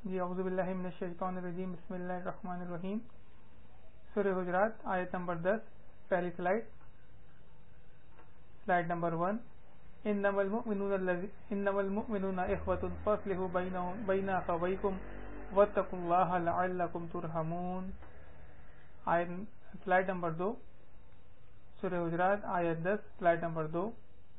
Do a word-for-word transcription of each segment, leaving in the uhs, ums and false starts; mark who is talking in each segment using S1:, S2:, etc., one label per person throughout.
S1: جی اعوذ باللہ من الشیطان الرجیم، بسم اللہ الرحمن الرحیم۔ سورہ حجرات آیت نمبر دس، پہلی سلائڈ سلائڈ نمبر ون۔ انما المؤمنون الذین انما المؤمنون اخوۃ فاصلحوا بینہم بین اخویکم واتقوا اللہ لعلکم ترحمون۔ آیت سلائڈ نمبر دو، سورہ حجرات آیت دس سلائڈ نمبر دو۔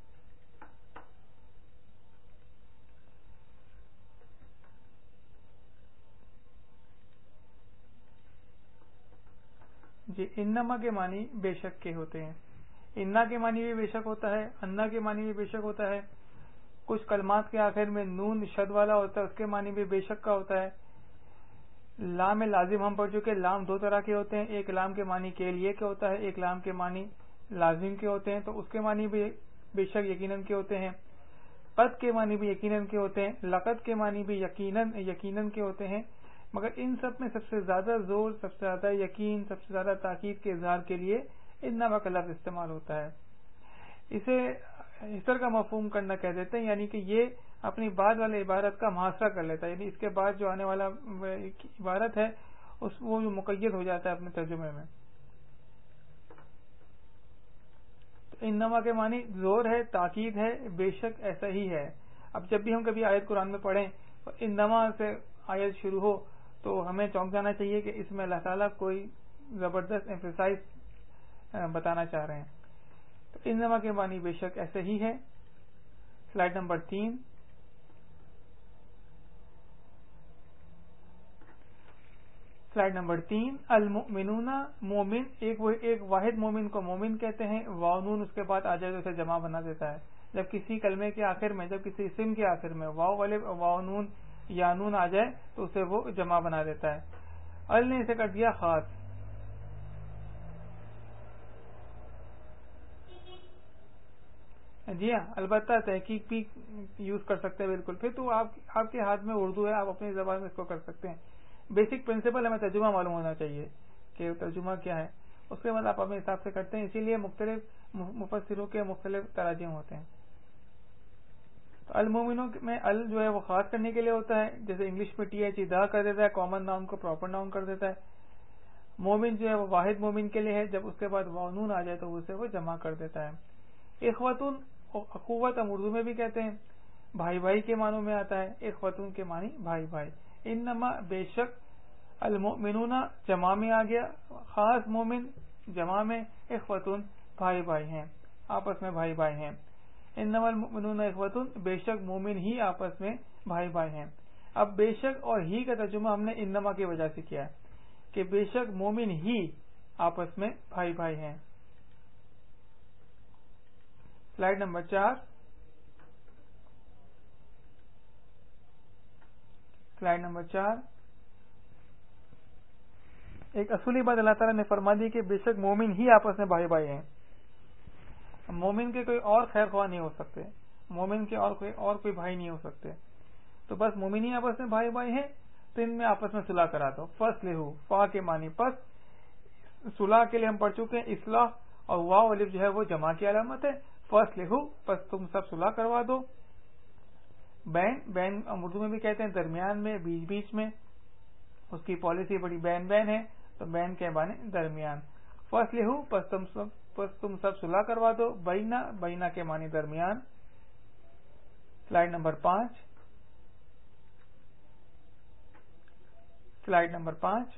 S1: جی انما کے معنی بے شک کے ہوتے ہیں، انا کے معنی بھی بے شک ہوتا ہے، انا کے معنی بھی بے شک ہوتا ہے۔ کچھ کلمات کے آخر میں نون شد والا ہوتا ہے، اس کے معنی بھی بے شک کا ہوتا ہے۔ لام لازم ہم پڑھ چکے، لام دو طرح کے ہوتے ہیں، ایک لام کے معنی کے لیے کے ہوتا ہے، ایک لام کے معنی لازم کے ہوتے ہیں، تو اس کے معنی بھی بے شک یقیناً کے ہوتے ہیں۔ قد کے معنی بھی یقیناً کے ہوتے ہیں، لقد کے معنی بھی یقیناً یقیناً کے ہوتے ہیں، مگر ان سب میں سب سے زیادہ زور، سب سے زیادہ یقین، سب سے زیادہ تاکید کے اظہار کے لیے انما کا لفظ استعمال ہوتا ہے۔ اسے اس طرح کا مفہوم کرنا کہہ دیتے ہیں، یعنی کہ یہ اپنی بعد والے عبارت کا محاصرہ کر لیتا ہے، یعنی اس کے بعد جو آنے والا عبارت ہے اس وہ جو مقید ہو جاتا ہے اپنے ترجمے میں۔ تو انما کے معنی زور ہے، تاکید ہے، بے شک ایسا ہی ہے۔ اب جب بھی ہم کبھی آیت قرآن میں پڑھیں تو انما سے آیت شروع ہو تو ہمیں چونک جانا چاہیے کہ اس میں اللہ تعالیٰ کوئی زبردست ایمفیسائز بتانا چاہ رہے ہیں۔ تو انما کے معنی بے شک ایسے ہی ہے۔ سلائڈ نمبر تین، سلائڈ نمبر تین المؤمنون، مومن، ایک ایک واحد مومن کو مومن کہتے ہیں، واو نون اس کے بعد آ جائے تو اسے جمع بنا دیتا ہے۔ جب کسی کلمے کے آخر میں، جب کسی اسم کے آخر میں واو والے واو نون یا نون آ جائے تو اسے وہ جمع بنا دیتا ہے۔ ال نے اسے کر دیا خاص۔ جی ہاں، البتہ تحقیق بھی یوز کر سکتے ہیں بالکل، پھر تو آپ آپ کے ہاتھ میں اردو ہے، آپ اپنی زبان میں اس کو کر سکتے ہیں۔ بیسک پرنسپل ہمیں ترجمہ معلوم ہونا چاہیے کہ ترجمہ کیا ہے، اس کے بعد آپ اپنے حساب سے کرتے ہیں، اسی لیے مختلف مفسروں کے مختلف تراجم ہوتے ہیں۔ تو المومنوں میں ال جو ہے وہ خاص کرنے کے لیے ہوتا ہے، جیسے انگلش میں ٹی ایچ دا کر دیتا ہے، کامن ناؤن کو پراپر ناؤن کر دیتا ہے۔ مومن جو ہے وہ واحد مومن کے لیے ہے، جب اس کے بعد واؤ آ جائے تو اسے وہ جمع کر دیتا ہے۔ اخوتن، اخوت ہم اردو میں بھی کہتے ہیں، بھائی بھائی کے معنوں میں آتا ہے، اخوتن کے معنی بھائی بھائی۔ انما بے شک، المؤمنون جمع میں آ گیا، خاص مومن جمع میں، اخوتن بھائی بھائی ہیں، آپس میں بھائی بھائی ہیں۔ انما المؤمنون اخوتن، بے شک مومن ہی آپس میں بھائی بھائی ہیں۔ اب بے شک اور ہی کا ترجمہ ہم نے انما کی وجہ سے کیا ہے کہ بے شک مومن ہی آپس میں بھائی بھائی ہیں۔ سلائڈ نمبر چار، سلائڈ نمبر چار۔ ایک اصولی بات اللہ تعالیٰ نے فرما دی کہ بے شک مومن ہی آپس میں بھائی بھائی ہیں۔ مومن کے کوئی اور خیر خواہ نہیں ہو سکتے، مومن کے اور کوئی اور کوئی بھائی نہیں ہو سکتے، تو بس مومن ہی آپس میں بھائی بھائی ہیں، تو ان میں آپس میں صلح کرا دو۔ فصلحوا، فا کے معنی پس، صلح کے لیے ہم پڑھ چکے ہیں اصلاح، اور واو الف جو ہے وہ جمع کی علامت ہے۔ فصلحوا، پس تم سب صلح کروا دو۔ بین، بین ہم اردو میں بھی کہتے ہیں درمیان میں، بیچ بیچ میں، اس کی پالیسی بڑی بین بین ہے، تو بین کے معنی درمیان۔ فصلحوا، پس تم سب پس تم سب صلح کروا دو، بینا، بینا کے معنی درمیان۔ سلائڈ نمبر پانچ، سلائڈ نمبر پانچ۔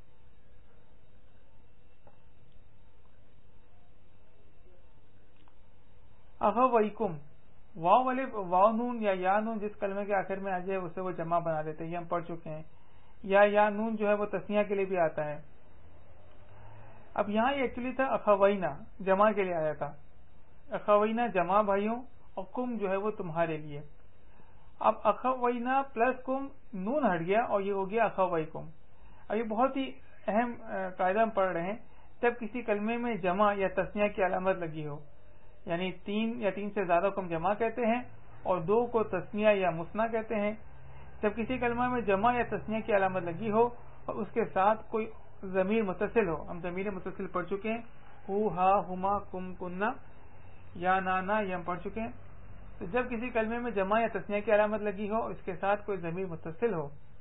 S1: اخویکم، واو والے واو نون یا یا نون جس کلمے کے آخر میں آ جائے اسے وہ جمع بنا دیتے ہیں، یہ ہم پڑھ چکے ہیں۔ یا یا نون جو ہے وہ تسنیہ کے لیے بھی آتا ہے۔ اب یہاں یہ ایکچولی تھا اخوینا، جمع کے لیے آیا تھا، اخوینا جمع بھائیوں، اور کم جو ہے وہ تمہارے لیے۔ اب اخوینا پلس کم نون ہٹ گیا اور یہ ہو گیا اخویکم۔ اب یہ بہت ہی اہم قاعدہ ہم پڑھ رہے ہیں، جب کسی کلمے میں جمع یا تسنیہ کی علامت لگی ہو، یعنی تین یا تین سے زیادہ کو ہم جمع کہتے ہیں اور دو کو تسنیہ یا مثنیٰ کہتے ہیں، جب کسی کلمہ میں جمع یا تسنیہ کی علامت لگی ہو اور اس کے ساتھ کوئی ضمیر متصل ہو، ہم ضمیر متصل پڑھ چکے ہیں، ہو، ہا، ہما، کم، کننا، یا نانا، یہ ہم پڑھ چکے ہیں۔ تو جب کسی کلمے میں جمع یا تسنیہ کی علامت لگی ہو اور اس کے ساتھ کوئی ضمیر متصل ہو،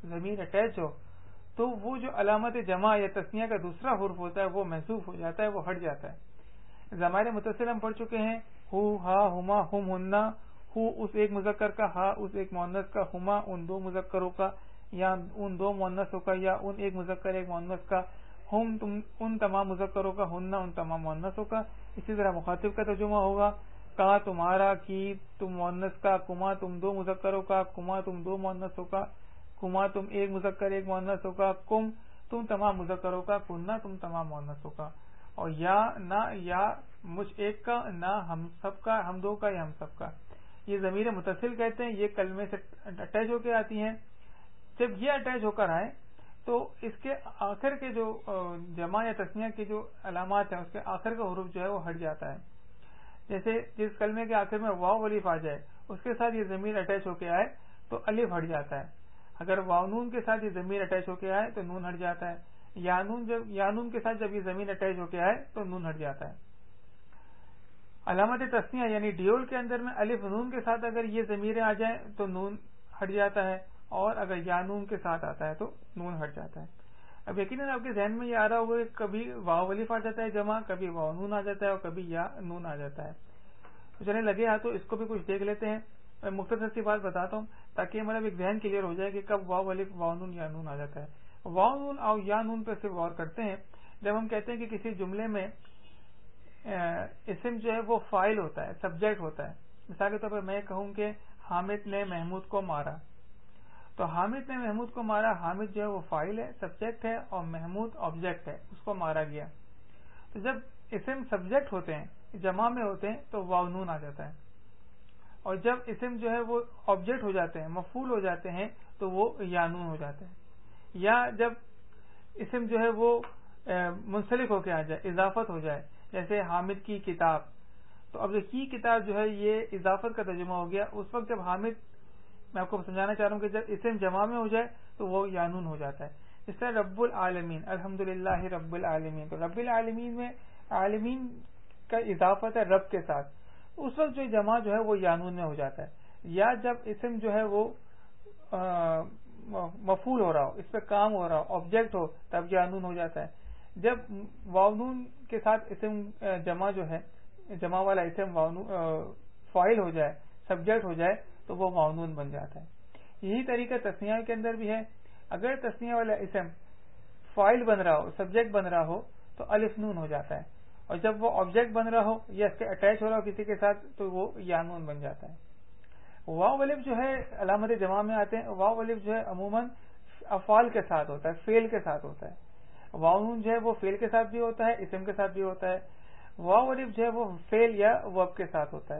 S1: ضمیر اٹیچ ہو تو وہ جو علامت جمع یا تثنیہ کا دوسرا حرف ہوتا ہے وہ محذوف ہو جاتا ہے، وہ ہٹ جاتا ہے۔ ضمائر متصل ہم پڑھ چکے ہیں، ہو، ہا، ہما، ہم، ہننا۔ ہو اس ایک مذکر کا، ہا اس ایک مؤنث کا، ہما ان دو مذکروں کا یا ان دو مؤنثوں کا یا ان ایک مذکر ایک مؤنث کا، ہم ان تمام مذکروں کا، ہننا ان تمام مؤنثوں کا۔ اسی طرح مخاطب کا ترجمہ ہوگا، کا تمہارا، کی تم مؤنث کا، کما تم دو مذکروں کا، کما تم دو مؤنثوں کا، کما تم ایک مذکر ایک مؤنثوں کا، کم تم تمام مذکروں کا، کننا تم تمام مؤنثوں کا۔ اور یا، نہ، یا مجھ ایک کا، نہ ہم سب کا، ہم دو کا یا ہم سب کا، یہ ضمیر متصل کہتے ہیں، یہ کلمے سے اٹیچ ہو کے آتی ہیں۔ جب یہ اٹیچ ہو کر آئے تو اس کے آخر کے جو جمع یا تثنیہ کی جو علامات ہیں اس کے آخر کا حروف جو ہے وہ ہٹ جاتا ہے۔ جیسے جس کلمے کے آخر میں واو الف آ جائے اس کے ساتھ یہ ضمیر اٹیچ ہو کے آئے تو الف ہٹ جاتا ہے، اگر واو نون کے ساتھ یہ ضمیر اٹیچ ہو کے آئے تو نون ہٹ جاتا ہے، یا نون جب یا نون کے ساتھ جب یہ ضمیر اٹیچ ہو کے آئے تو نون ہٹ جاتا ہے۔ علامت تثنیہ یعنی ڈیول کے اندر میں الف نون کے ساتھ اگر یہ ضمیریں آ جائیں تو نون ہٹ جاتا ہے، اور اگر یا نون کے ساتھ آتا ہے تو نون ہٹ جاتا ہے۔ اب یقیناً آپ کے ذہن میں یہ آ رہا ہوگا کہ کبھی واو الف آ جاتا ہے جمع، کبھی واو نون آ جاتا ہے اور کبھی یا نون آ جاتا ہے۔ تو چلیں لگے ہاتھوں اس کو بھی کچھ دیکھ لیتے ہیں۔ میں مختصر سی بات بتاتا ہوں تاکہ مطلب ایک ذہن کلیئر ہو جائے کہ کب واو الف واو نون یا نون آ جاتا ہے۔ واو نون اور یا نون پہ صرف غور کرتے ہیں جب ہم کہتے ہیں کہ کسی جملے میں اسم جو ہے وہ فاعل ہوتا ہے، سبجیکٹ ہوتا ہے۔ مثال کے طور پر میں کہوں کہ حامد نے محمود کو مارا، تو حامد نے محمود کو مارا، حامد جو ہے وہ فاعل ہے، سبجیکٹ ہے، اور محمود آبجیکٹ ہے، اس کو مارا گیا۔ تو جب اسم سبجیکٹ ہوتے ہیں، جمع میں ہوتے ہیں تو واو نون آ جاتا ہے، اور جب اسم جو ہے وہ آبجیکٹ ہو جاتے ہیں، مفعول ہو جاتے ہیں تو وہ یا نون ہو جاتا ہے۔ یا جب اسم جو ہے وہ منسلک ہو کے آ جائے، اضافت ہو جائے، جیسے حامد کی کتاب، تو اب کی کتاب جو ہے یہ اضافت کا ترجمہ ہو گیا۔ اس وقت جب حامد، میں آپ کو سمجھانا چاہ رہا ہوں کہ جب اسم جمع میں ہو جائے تو وہ یا نون ہو جاتا ہے۔ اس طرح رب العالمین، الحمدللہ رب العالمین، تو رب العالمین میں عالمین کا اضافت ہے رب کے ساتھ، اس وقت جو جمع جو ہے وہ یا نون میں ہو جاتا ہے۔ یا جب اسم جو ہے وہ مفعول ہو رہا ہو، اس پہ کام ہو رہا ہو، آبجیکٹ ہو، تب یا نون ہو جاتا ہے۔ جب واو نون کے ساتھ اسم جمع جو ہے، جمع والا اسم فاعل ہو جائے، سبجیکٹ ہو جائے تو وہ واو نون بن جاتا ہے۔ یہی طریقہ تثنیہ کے اندر بھی ہے، اگر تثنیہ والا اسم فاعل بن رہا ہو، سبجیکٹ بن رہا ہو تو الف نون ہو جاتا ہے، اور جب وہ آبجیکٹ بن رہا ہو یا اس کے اٹیچ ہو رہا ہو کسی کے ساتھ تو وہ یا نون بن جاتا ہے۔ واو الف جو ہے علامت جمع میں آتے ہیں، واو الف جو ہے عموماً افعال کے ساتھ ہوتا ہے، فعل کے ساتھ ہوتا ہے۔ واو نون جو ہے وہ فعل کے ساتھ بھی ہوتا ہے، اسم کے ساتھ بھی ہوتا ہے۔ واو الف جو ہے وہ فعل یا ورب کے ساتھ ہوتا ہے۔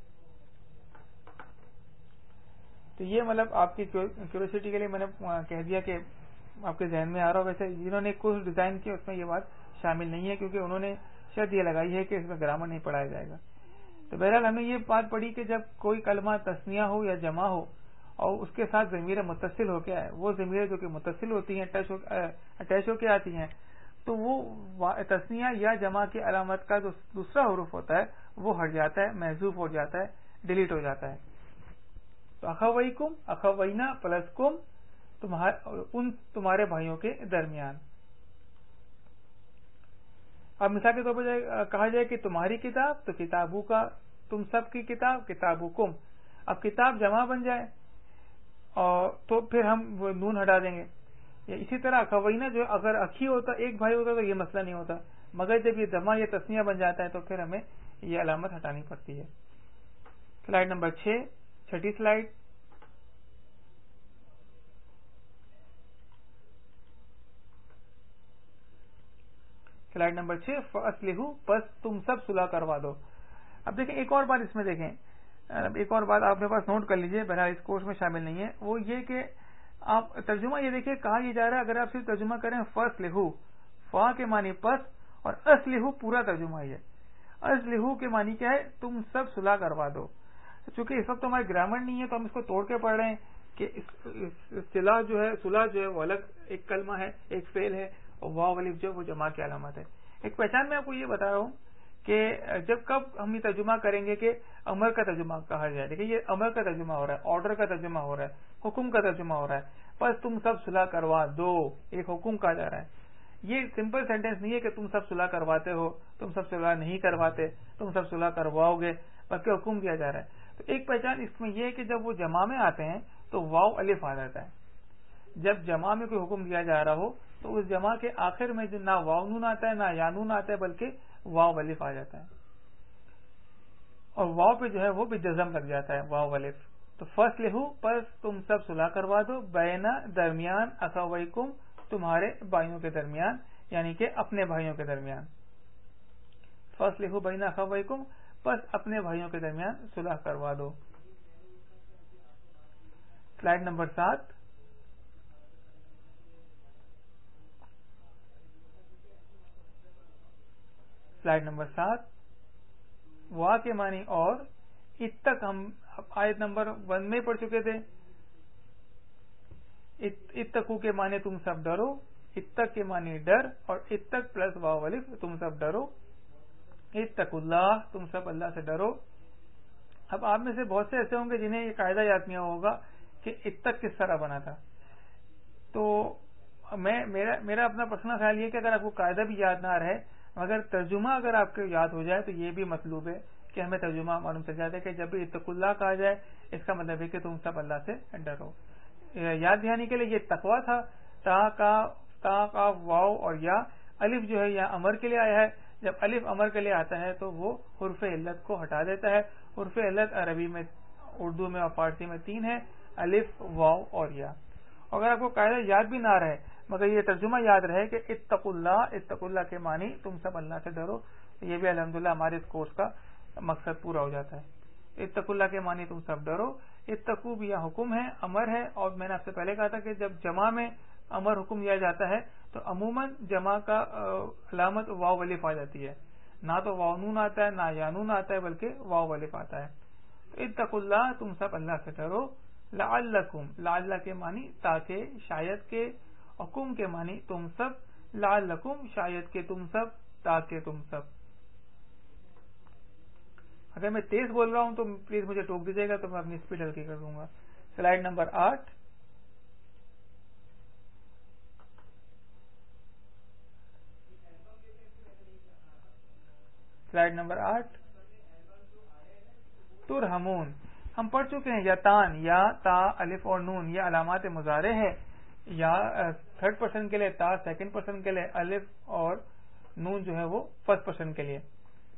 S1: تو یہ مطلب آپ کی کیوریوسٹی کے لیے میں نے کہہ دیا کہ آپ کے ذہن میں آ رہا ہو۔ ویسے جنہوں نے کورس ڈیزائن کیا اس میں یہ بات شامل نہیں ہے کیونکہ انہوں نے شرط یہ لگائی ہے کہ اس میں گرامر نہیں پڑھایا جائے گا۔ تو بہرحال ہمیں یہ بات پڑھی کہ جب کوئی کلمہ تثنیہ ہو یا جمع ہو اور اس کے ساتھ ضمیر متصل ہو کے آئے، وہ ضمیر جو کہ متصل ہوتی ہیں، اٹیچ ہو کے آتی ہیں، تو وہ تثنیہ یا جمع کی علامت کا جو دوسرا حروف ہوتا ہے وہ ہٹ جاتا ہے، محذوف ہو جاتا ہے، ڈیلیٹ ہو جاتا ہے۔ تو اخویکم، اخوینا پلس کم، ان تمہارے بھائیوں کے درمیان۔ اب مثال کے طور پر کہا جائے کہ تمہاری کتاب، تو کتابوں کا، تم سب کی کتاب، کتابکم۔ اب کتاب جمع بن جائے اور تو پھر ہم وہ نون ہٹا دیں گے۔ اسی طرح اخوینا جو اگر اخی ہوتا، ایک بھائی ہوتا تو یہ مسئلہ نہیں ہوتا، مگر جب یہ جمع یا تثنیہ بن جاتا ہے تو پھر ہمیں یہ علامت ہٹانی پڑتی ہے۔ سلائیڈ نمبر چھ، چھٹی سلائیڈ۔ سلائیڈ نمبر چھ، فَأَصْلِحُوا، پس تم سب صلح کروا دو۔ اب دیکھیں ایک اور بات اس میں دیکھیں، ایک اور بات آپ کے پاس نوٹ کر لیجئے، بہرحال اس کورس میں شامل نہیں ہے، وہ یہ کہ آپ ترجمہ یہ دیکھیں کہا یہ جا رہا ہے، اگر آپ صرف ترجمہ کریں فَأَصْلِحُوا، فا کے معنی پس، اور اصلحوا پورا ترجمہ ہے۔ اصلحوا کے معنی کیا ہے؟ تم سب صلح کروا دو۔ چونکہ اس وقت ہماری گرامر نہیں ہے تو ہم اس کو توڑ کے پڑھ رہے ہیں کہ صلح جو ہے، صلح جو ہے وہ الگ ایک کلمہ ہے، ایک فعل ہے، اور واو الف جو وہ جمع کی علامت ہے۔ ایک پہچان میں آپ کو یہ بتا رہا ہوں کہ جب کب ہم یہ ترجمہ کریں گے کہ امر کا ترجمہ کہا جائے، دیکھیں یہ امر کا ترجمہ ہو رہا ہے، آرڈر کا ترجمہ ہو رہا ہے، حکم کا ترجمہ ہو رہا ہے، بس تم سب صلح کروا دو. ایک حکم کہا جا رہا ہے. یہ سمپل سینٹینس نہیں ہے کہ تم سب صلح کرواتے ہو, تم سب صلح نہیں کرواتے, تم سب صلح کرواؤ گے, بلکہ حکم دیا جا رہا ہے. تو ایک پہچان اس میں یہ ہے کہ جب وہ جمع میں آتے ہیں تو واو الف آ جاتا ہے. جب جمع میں کوئی حکم دیا جا رہا ہو تو اس جمع کے آخر میں نہ واو نون آتا ہے نہ یا نون آتا ہے, بلکہ واو الف آ جاتا ہے, اور واو پہ جو ہے وہ بھی جزم لگ جاتا ہے, واو الف. تو فرسٹ لہو پس تم سب صلح کروا دو, بینا درمیان, اخویکم تمہارے بھائیوں کے درمیان, یعنی کہ اپنے بھائیوں کے درمیان. فرسٹ لہو بینا اخویکم پس اپنے بھائیوں کے درمیان صلح کروا دو. سلائیڈ نمبر سات. سلائیڈ نمبر سات وا کے معنی اور ات تک ہم آیت نمبر ون میں پڑھ چکے تھے. اتقو کے معنی تم سب ڈرو, اتق کے معنی ڈر, اور اتق پلس واو الف تم سب ڈرو. اتقوا اللہ تم سب اللہ سے ڈرو. اب آپ میں سے بہت سے ایسے ہوں گے جنہیں یہ قاعدہ یاد نہیں ہوگا کہ اتق کس طرح بنا تھا. تو میں میرا میرا اپنا پرسنل خیال یہ کہ اگر آپ کو قاعدہ بھی یاد نہ رہے مگر ترجمہ اگر آپ کو یاد ہو جائے تو یہ بھی مطلوب ہے کہ ہمیں ترجمہ معلوم چل جاتا ہے کہ جب بھی اتقوا اللہ کہا جائے اس کا مطلب ہے کہ تم سب اللہ سے ڈرو. یاد دہانی کے لیے یہ تقویٰ تھا. تا کا تا کا واو اور یا الف جو ہے یا امر کے لیے آیا ہے. جب الف امر کے لیے آتا ہے تو وہ حرف علت کو ہٹا دیتا ہے. حرف علت عربی میں, اردو میں اور فارسی میں تین ہے, الف, واو اور یا. اگر آپ کو قاعدہ یاد بھی نہ رہے مگر یہ ترجمہ یاد رہے کہ اتقوا اللہ, اتقوا اللہ کے معنی تم سب اللہ سے ڈرو, تو یہ بھی الحمدللہ ہمارے اس کورس کا مقصد پورا ہو جاتا ہے. اتقوا اللہ کے معنی تم سب ڈرو. اتقوا بھی یہ حکم ہے, امر ہے, اور میں نے آپ سے پہلے کہا تھا کہ جب جمع میں امر حکم دیا جاتا ہے تو عموماً جمع کا علامت واو الف آ جاتی ہے. نہ تو واو نون آتا ہے نہ یا نون آتا ہے, بلکہ واو الف آتا ہے. تو اتقوا اللہ تم سب اللہ سے ڈرو. لعلکم, لعل کے معنی تاکہ, شاید کے, حکم کے معنی تم سب, لعلکم شاید کے تم سب, تاکہ تم سب. اگر میں تیز بول رہا ہوں تو پلیز مجھے ٹوک دیجیے گا تو میں اپنی اسپیڈ ہلکی کر دوں گا. سلائیڈ نمبر آٹھ. سلائیڈ نمبر آٹھ. ترہمون ہم پڑھ چکے ہیں. یتان, یا, تا, الف اور نون یہ علامات مضارع ہے. یا تھرڈ پرسن کے لیے, تا سیکنڈ پرسن کے لیے, الف اور نون جو ہے وہ فرسٹ پرسن کے لیے.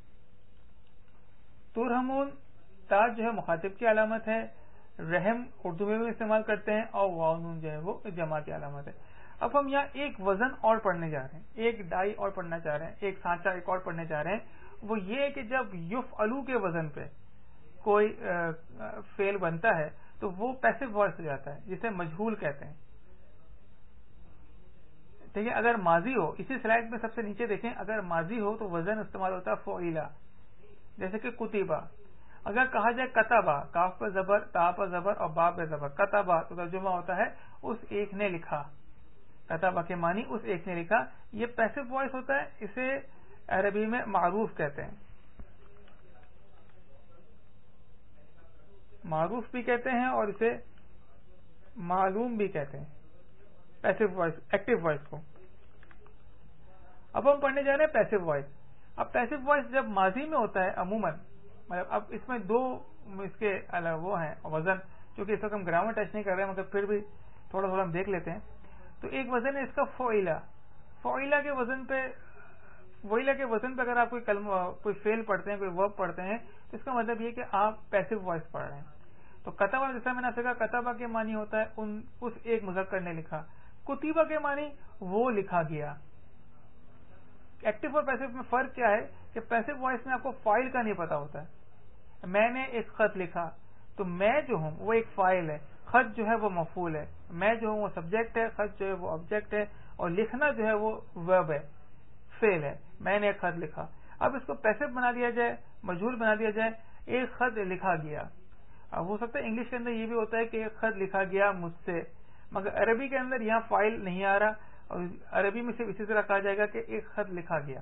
S1: ترہمون, تا جو ہے مخاطب کی علامت ہے, رحم اردو میں بھی استعمال کرتے ہیں, اور واو نون جو ہے وہ جمع کی علامت ہے. اب ہم یہاں ایک وزن اور پڑھنے جا رہے ہیں, ایک ڈائی اور پڑھنا چاہ رہے ہیں, ایک سانچہ ایک اور پڑھنے جا رہے ہیں. وہ یہ ہے کہ جب یفعلو کے وزن پہ کوئی فعل بنتا ہے تو وہ پیسو وائس ہو جاتا ہے, جسے مجہول کہتے ہیں. ٹھیک ہے, اگر ماضی ہو, اسی سلائڈ میں سب سے نیچے دیکھیں, اگر ماضی ہو تو وزن استعمال ہوتا ہے فعیلا, جیسے کہ کتبہ. اگر کہا جائے کتبہ, کاف پر زبر, تا پر زبر اور با پر زبر, کتبہ, تو ترجمہ ہوتا ہے اس ایک نے لکھا. کتبہ کے معنی اس ایک نے لکھا. یہ پیسو وائس ہوتا ہے, اسے عربی میں معروف کہتے ہیں. معروف بھی کہتے ہیں اور اسے معلوم بھی کہتے ہیں, پیسو وائس, ایکٹیو وائس کو. اب ہم پڑھنے جا رہے ہیں پیسو وائس. اب پیسو وائس جب ماضی میں ہوتا ہے عموماً, مطلب اب اس میں دو اس کے وہ ہیں وزن, چونکہ اس وقت ہم گرامر ٹچ نہیں کر رہے ہیں مگر پھر بھی تھوڑا تھوڑا ہم دیکھ لیتے ہیں. تو ایک وزن ہے اس کا فعیلا. فعیلا کے وزن پہ فعیلا کے وزن پہ اگر آپ کوئی کلمہ, کوئی فعل پڑھتے ہیں, کوئی ورب پڑھتے ہیں, تو اس کا مطلب یہ کہ آپ پیسو وائس پڑھ رہے ہیں. تو کتبہ, جیسا میں نے آپ سے کہا, کتبہ کے معنی ہوتا ہے ان اس ایک مذکر نے لکھا. کتبہ کے معنی وہ لکھا گیا. ایکٹیو اور پیسو میں فرق کیا ہے کہ پیسو وائس میں آپ کو فائل کا نہیں پتا ہوتا ہے. میں نے ایک خط لکھا, تو میں جو ہوں وہ ایک فائل ہے, خط جو ہے وہ مفعول ہے, میں جو ہوں وہ سبجیکٹ ہے, خط جو ہے وہ آبجیکٹ ہے, اور لکھنا جو ہے وہ ورب ہے, فعل ہے. میں نے ایک خط لکھا. اب اس کو پیسو بنا دیا جائے, مجہول بنا دیا جائے, ایک خط لکھا گیا. اب ہو سکتا ہے انگلش کے اندر یہ بھی ہوتا ہے کہ ایک خط لکھا گیا مجھ سے, مگر عربی کے اندر یہاں فائل نہیں آ رہا, اور عربی میں صرف اسی طرح کہا جائے گا کہ ایک خط لکھا گیا.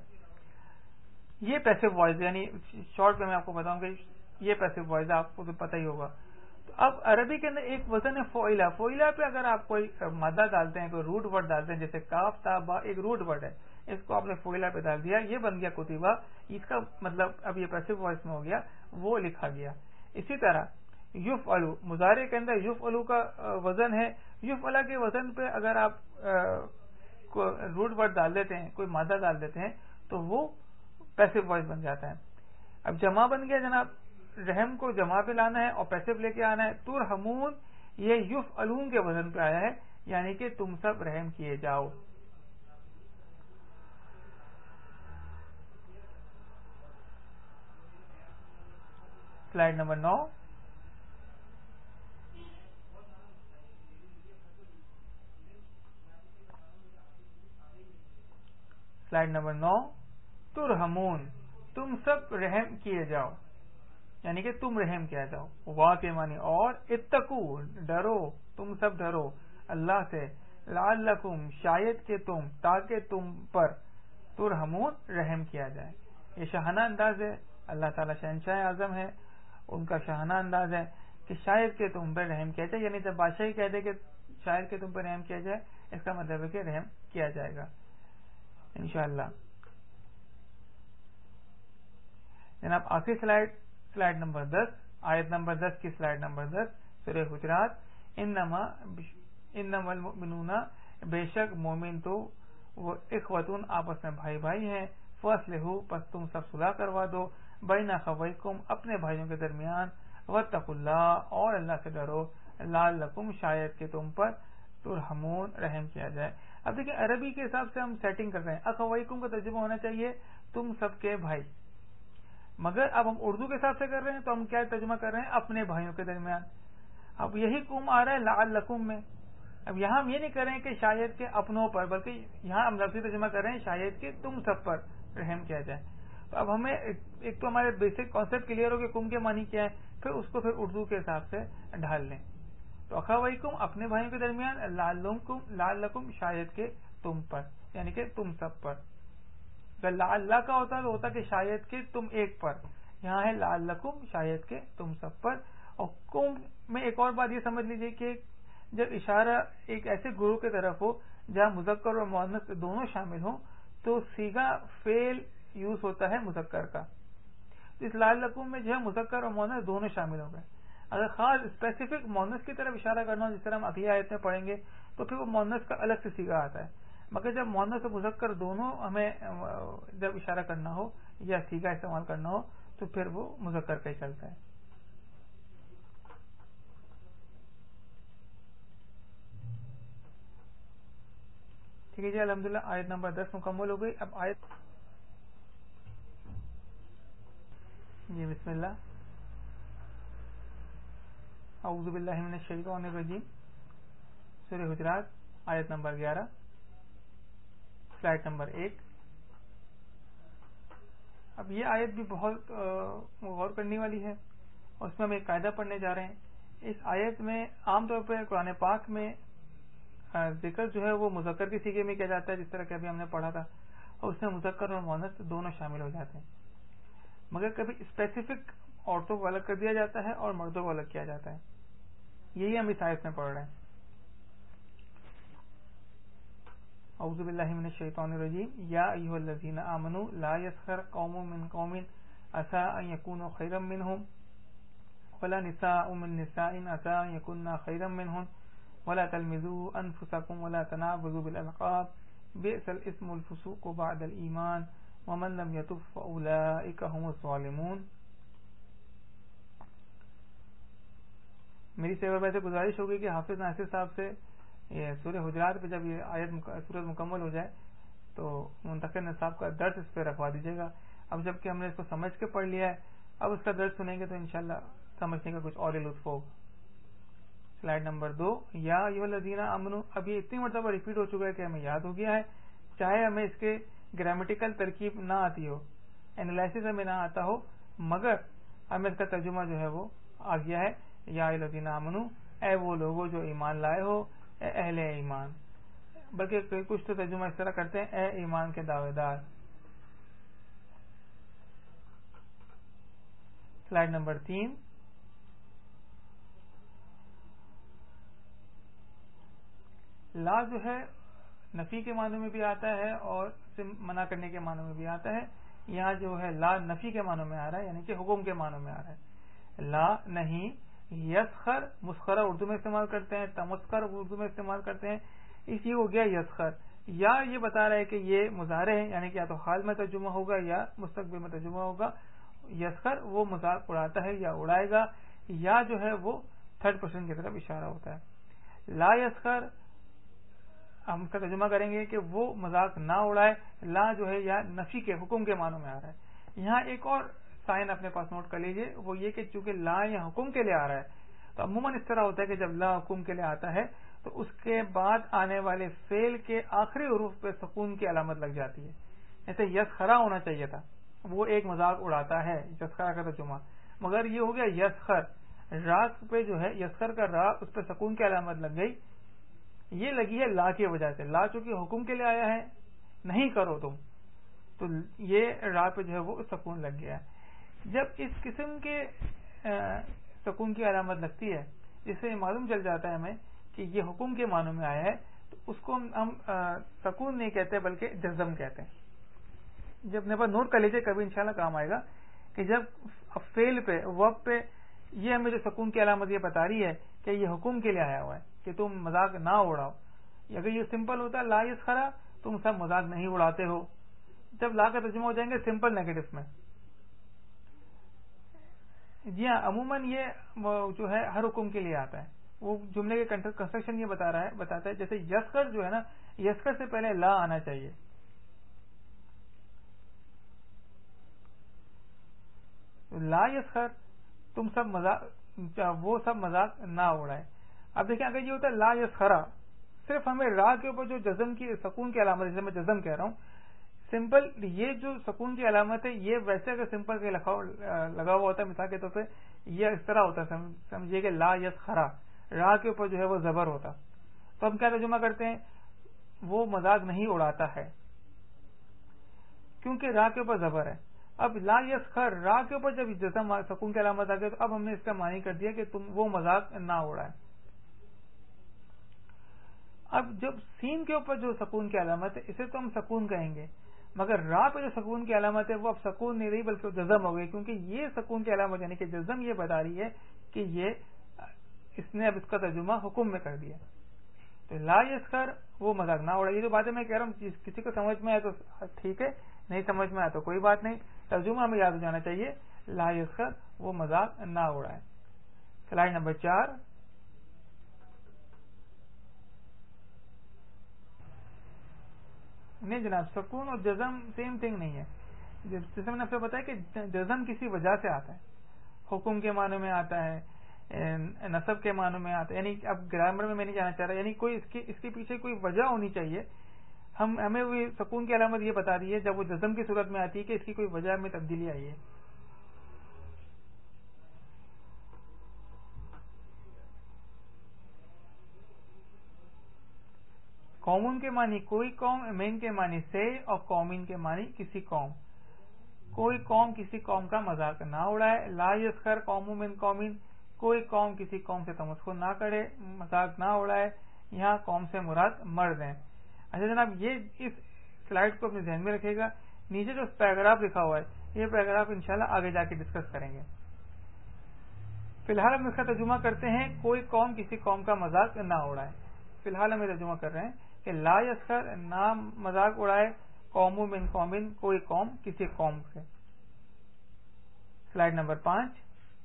S1: یہ پیسو وائس, یعنی شارٹ میں میں آپ کو بتاؤں کہ یہ پیسو وائس آپ کو تو پتہ ہی ہوگا. اب عربی کے اندر ایک وزن ہے فوئلہ. فوئلہ پہ اگر آپ کوئی مادہ ڈالتے ہیں, کوئی روٹ ورڈ ڈالتے ہیں, جیسے کاف تا با ایک روٹ ورڈ ہے, اس کو آپ نے فوئلہ پہ ڈال دیا, یہ بن گیا کتبہ. اس کا مطلب اب یہ پیسو وائس میں ہو گیا, وہ لکھا گیا. اسی طرح یفعلو, مضارع کے اندر یفعلو کا وزن ہے. یفعلہ کے وزن پہ اگر آپ روٹ ورڈ ڈال دیتے ہیں, کوئی مادہ ڈال دیتے ہیں, تو وہ پیسو وائس بن جاتا ہے. اب جمع بن گیا جناب, رحم کو جمع پہ لانا ہے اور پیسو لے کے آنا ہے. ترحمون یہ یفعلون کے وزن پہ آیا ہے, یعنی کہ تم سب رحم کیے جاؤ. سلائیڈ نمبر نو. سلائیڈ نمبر نو. ترحمون تم سب رحم کیے جاؤ, یعنی کہ تم رحم کیا جاؤ. واہ کے معنی اور, اتقو ڈرو, تم سب ڈرو اللہ سے, لعلکم شاید کہ تم, تاکہ تم پر, ترحمون رحم کیا جائے. یہ شاہانہ انداز ہے, اللہ تعالیٰ شہنشاہ اعظم ہے, ان کا شاہانہ انداز ہے کہ شاید کہ تم پر رحم کیا جائے. یعنی جب بادشاہ کہہ دے کہ شاید کہ تم پر رحم کیا جائے, اس کا مطلب ہے کہ رحم کیا جائے گا انشاءاللہ. جناب آخری سلائیڈ, سلائیڈ نمبر دس, آیت نمبر دس کی سلائیڈ نمبر دس, سورہ حجرات. انما انما المؤمنون, بے شک مومن تو وہ اخوتون آپس میں بھائی بھائی ہیں. فاصلحوا, پس تم سب صلح کروا دو, بین اخویکم, اپنے بھائیوں کے درمیان. واتقوا اللہ, اور اللہ سے ڈرو, لعلکم شاید کہ تم پر, ترحمون رحم کیا جائے. اب دیکھیں عربی کے حساب سے ہم سیٹنگ کر رہے ہیں. اخویکم کا ترجمہ ہونا چاہیے تم سب کے بھائی, مگر اب ہم اردو کے حساب سے کر رہے ہیں تو ہم کیا ترجمہ کر رہے ہیں, اپنے بھائیوں کے درمیان. اب یہی کم آ رہا ہے لعلکم میں. اب یہاں ہم یہ نہیں کر رہے ہیں کہ شاید کے اپنوں پر, بلکہ یہاں ہم لفظی ترجمہ کر رہے ہیں شاید کہ تم سب پر رحم کیا جائے. تو اب ہمیں ایک تو ہمارے بیسک کانسیپٹ کلیئر ہو کہ کم کے معنی کیا ہے, پھر اس کو پھر اردو کے حساب سے ڈھال لیں. تو اخویکم اپنے بھائیوں کے درمیان, لعلکم لعلکم شاید کہ تم پر, یعنی کہ تم سب پر. اگر لعلہ کا ہوتا تو ہوتا کہ شاید کہ تم ایک پر, یہاں ہے لعلکم شاید کہ تم سب پر. اور کم میں ایک اور بات یہ سمجھ لیجئے کہ جب اشارہ ایک ایسے گروہ کی طرف ہو جہاں مذکر اور مؤنث دونوں شامل ہوں, تو صیغہ فعل یوز ہوتا ہے مذکر کا. اس لعلکم میں جو ہے مذکر اور مؤنث دونوں شامل ہو گئے. اگر خاص اسپیسیفک مؤنث کی طرف اشارہ کرنا ہو, جس طرح ہم اگلی آیت میں پڑھیں گے, تو پھر وہ مؤنث کا الگ سے صیغہ آتا ہے. مگر جب مؤنث اور مذکر دونوں ہمیں جب اشارہ کرنا ہو یا صیغہ استعمال کرنا ہو, تو پھر وہ مذکر کا ہی چلتا ہے. ٹھیک ہے جی, الحمدللہ آیت نمبر دس مکمل ہو گئی. اب آیت جی بسم اللہ. اعوذ باللہ من الشیطان الرجیم, سورہ حجرات آیت نمبر گیارہ, سلائیڈ نمبر ایک. اب یہ آیت بھی بہت غور کرنے والی ہے, اور اس میں ہم ایک قاعدہ پڑھنے جا رہے ہیں. اس آیت میں عام طور پہ قرآن پاک میں ذکر جو ہے وہ مذکر کی صیغے میں کیا جاتا ہے, جس طرح کہ ابھی ہم نے پڑھا تھا, اور اس میں مذکر اور مؤنث دونوں شامل ہو جاتے ہیں. مگر کبھی اسپیسیفک عورتوں کو الگ کر دیا جاتا ہے اور مردوں کو الگ کیا جاتا ہے. یہی ہم اس آیت میں پڑھ رہے ہیں. اعوذ باللہ من الشیطان الرجیم. یا ایھا الذین آمنوا لا یسخر قوم من قوم عسى ان یکونوا خیرا منهم ولا نساء من نساء عسى ان یکن خیرا منهن ولا تلمزوا انفسکم ولا تنابزوا بالالقاب بئس الاسم الفسوق بعد الایمان ومن لم یتب فاولئک هم الظالمون. میری سیوا ویسے گزارش ہوگی کہ حافظ ناصر صاحب سے یہ سورہ حجرات پہ جب یہ آیت سورت مکمل ہو جائے تو منتقل نصاب کا درس اس پہ رکھوا دیجیے گا. اب جب کہ ہم نے اس کو سمجھ کے پڑھ لیا ہے, اب اس کا درس سنیں گے تو انشاءاللہ سمجھنے کا کچھ اور ہی لطف ہوگا. سلائیڈ نمبر دو. یا ایھا الذین آمنوا, اب یہ اتنی مرتبہ ریپیٹ ہو چکا ہے کہ ہمیں یاد ہو گیا ہے, چاہے ہمیں اس کے گرامیٹیکل ترکیب نہ آتی ہو, انالائسس ہمیں نہ آتا ہو, مگر ہمیں اس کا ترجمہ جو ہے وہ آ گیا ہے. یا ایھا الذین آمنوا, اے وہ لوگوں جو ایمان لائے ہو, اے اہل ایمان. بلکہ کچھ تو ترجمہ اس طرح کرتے ہیں اے ایمان کے دعوے دار. سلائیڈ نمبر تین. لا جو ہے نفی کے معنوں میں بھی آتا ہے اور منع کرنے کے معنوں میں بھی آتا ہے. یہاں جو ہے لا نفی کے معنوں میں آ رہا ہے, یعنی کہ حکم کے معنوں میں آ رہا ہے. لا نہیں. یسخر مسخرہ اردو میں استعمال کرتے ہیں, تمسخر اردو میں استعمال کرتے ہیں, اس لیے ہو گیا یسخر. یا یہ بتا رہا ہے کہ یہ مضارع ہے, یعنی کہ یا تو حال میں ترجمہ ہوگا یا مستقبل میں ترجمہ ہوگا. یسخر وہ مذاق اڑاتا ہے یا اڑائے گا, یا جو ہے وہ تھرڈ پرسن کی طرف اشارہ ہوتا ہے. لا یسخر ہم اس کا ترجمہ کریں گے کہ وہ مذاق نہ اڑائے. لا جو ہے یا نفی کے حکم کے معنوں میں آ رہا ہے. یہاں ایک اور سائن اپنے پاس نوٹ کر لیجئے, وہ یہ کہ چونکہ لا یا حکم کے لیے آ رہا ہے تو عموماً اس طرح ہوتا ہے کہ جب لا حکم کے لیے آتا ہے تو اس کے بعد آنے والے فعل کے آخری حروف پہ سکون کی علامت لگ جاتی ہے. جیسے یسخرا ہونا چاہیے تھا, وہ ایک مذاق اڑاتا ہے یسخرا کا ترجمہ, مگر یہ ہو گیا یسخر. را پہ جو ہے یسخر کا را اس پہ سکون کی علامت لگ گئی, یہ لگی ہے لا کی وجہ سے. لا چونکہ حکم کے لیے آیا ہے نہیں کرو تم, تو یہ را پہ جو ہے وہ سکون لگ گیا ہے. جب اس قسم کے سکون کی علامت لگتی ہے جس سے معلوم چل جاتا ہے ہمیں کہ یہ حکم کے معنوں میں آیا ہے, تو اس کو ہم سکون نہیں کہتے بلکہ جزم کہتے ہیں. جب اپنے پاس نوٹ کر لیجیے, کبھی انشاءاللہ کام آئے گا, کہ جب فعل پہ وقت پہ یہ ہمیں جو سکون کی علامت یہ بتا رہی ہے کہ یہ حکم کے لیے آیا ہوا ہے کہ تم مذاق نہ اڑاؤ. اگر یہ سمپل ہوتا ہے لا یسخرا, تم سب مذاق نہیں اڑاتے ہو, جب لا کا ترجمہ ہو جائیں گے سمپل نیگیٹو میں. جی ہاں, عموماً یہ جو ہے ہر حکم کے لیے آتا ہے. وہ جملے کے کنسٹرکشن یہ بتا رہا ہے بتاتا ہے جیسے یسخر جو ہے نا, یسخر سے پہلے لا آنا چاہیے. لا یسخر تم سب مذاق, وہ سب مذاق نہ اڑائے. اب دیکھیں اگر یہ ہوتا ہے لا یسخرا, صرف ہمیں را کے اوپر جو جزم کی سکون کی علامت, جیسے میں جزم کہہ رہا ہوں, سمپل یہ جو سکون کی علامت ہے یہ ویسے اگر سمپل کے لگا ہوا ہوتا ہے مثال کے طور پہ یہ اس طرح ہوتا ہے, سمجھیے کہ لا یسخرا, را کے اوپر جو ہے وہ زبر ہوتا, تو ہم کیا ترجمہ کرتے ہیں, وہ مذاق نہیں اڑاتا ہے, کیونکہ را کے اوپر زبر ہے. اب لا یسخر را کے اوپر جب جزم سکون کی علامت آ گئی تو اب ہم نے اس کا معنی کر دیا کہ تم وہ مذاق نہ اڑائے. اب جب سین کے اوپر جو سکون کی علامت ہے اسے تو ہم سکون کہیں گے, مگر را پہ جو سکون کی علامت ہے وہ اب سکون نہیں رہی بلکہ جزم ہو گئی, کیونکہ یہ سکون کی علامت یعنی کہ جزم یہ بتا رہی ہے کہ یہ اس نے اب اس کا ترجمہ حکم میں کر دیا. تو لا یسخر وہ مذاق نہ اڑائے. یہ جو باتیں میں کہہ رہا ہوں کسی کو سمجھ میں آئے تو ٹھیک ہے, نہیں سمجھ میں آئے تو کوئی بات نہیں, ترجمہ ہمیں یاد ہو جانا چاہیے, لا یسخر وہ مذاق نہ اڑائے. سلائڈ نمبر چار. نہیں جناب, سکون اور جزم سیم تھنگ نہیں ہے. جیسے میں نے آپ کو بتایا کہ جزم کسی وجہ سے آتا ہے, حکم کے معنوں میں آتا ہے, نصب کے معنوں میں آتا ہے, یعنی اب گرامر میں میں نہیں جانا چاہ رہا, یعنی کوئی اس کے اس کے پیچھے کوئی وجہ ہونی چاہیے. ہم ہمیں وہ سکون کی علامت یہ بتا رہی ہے جب وہ جزم کی صورت میں آتی ہے کہ اس کی کوئی وجہ میں تبدیلی آئی ہے. قومن کے معنی کوئی قوم, مین کے معنی سے, اور قومین کے معنی کسی قوم. کوئی قوم کسی قوم کا مذاق نہ اڑائے. لا یسخر قوم من قومین, کوئی قوم کسی قوم سے تمسخر نہ کرے, مذاق نہ اڑائے. یہاں قوم سے مراد مرد ہیں. اچھا جناب, یہ اس سلائیڈ کو اپنے ذہن میں رکھے گا. نیچے جو پیراگراف لکھا ہوا ہے یہ پیراگراف انشاءاللہ آگے جا کے ڈسکس کریں گے. فی الحال ہم اس کا ترجمہ کرتے ہیں کوئی قوم کسی قوم کا مذاق نہ اڑائے. فی الحال ہم یہ ترجمہ کر رہے ہیں کہ لا یسخر نہ مذاق اڑائے, قوم من قومن کوئی قوم کسی قوم سے. سلائیڈ نمبر پانچ.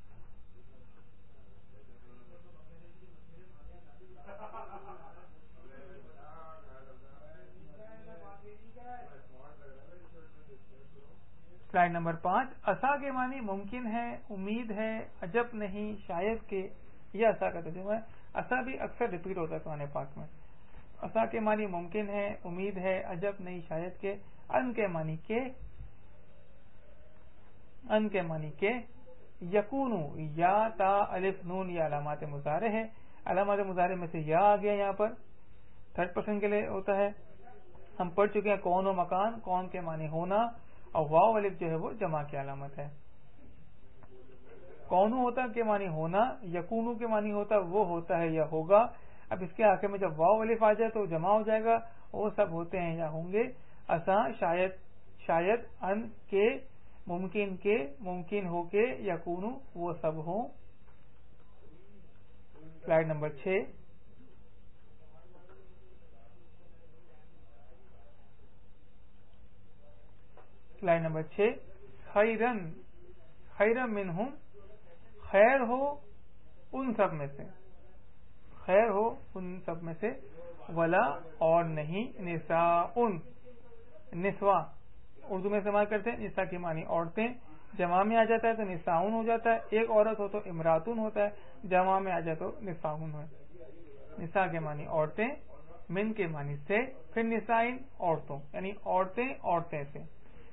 S1: سلائیڈ نمبر پانچ. عصا کے معنی ممکن ہے, امید ہے, عجب نہیں, شاید کہ, یہ عصا کا ترجمہ ہے. عصا بھی اکثر ریپیٹ ہوتا ہے قرآن پاک میں. عصا کے معنی ممکن ہے, امید ہے, عجب نہیں, شاید کہ. ان کے معنی کے, ان کے معنی کے. یکونو یا تا الف نون یہ علامات مضارع ہے. علامات مضارع میں سے یا آ گیا یہاں پر, تھرڈ پرسن کے لیے ہوتا ہے. ہم پڑھ چکے ہیں کون و مکان, کون کے معنی ہونا, اور واو الف جو ہے وہ جمع کی علامت ہے. کونو ہوتا کے معنی ہونا, یکونو کے معنی ہوتا وہ ہوتا ہے یا ہوگا, اب اس کے آخر میں جب واو الف آ جائے تو جمع ہو جائے گا. وہ سب ہوتے ہیں یا ہوں گے. اساں شاید شاید ان کے ممکن کے ممکن ہو کے یکونو وہ سب ہوں. سلائیڈ نمبر چھ. سلائیڈ نمبر چھ. خیرن خیرن منہم خیر ہو ان سب میں سے خیر ہو ان سب میں سے. ولا اور نہیں. نساء نسواں اردو میں استعمال کرتے ہیں. نساء کی معنی عورتیں. جمع میں آ جاتا ہے تو نساؤن ہو جاتا ہے. ایک عورت ہو تو امراتون ہوتا ہے. جمع میں آ جائے تو نساؤن ہے. نساء کے معنی عورتیں. من کے معنی سے. پھر نسائن عورتوں یعنی عورتیں عورتیں سے.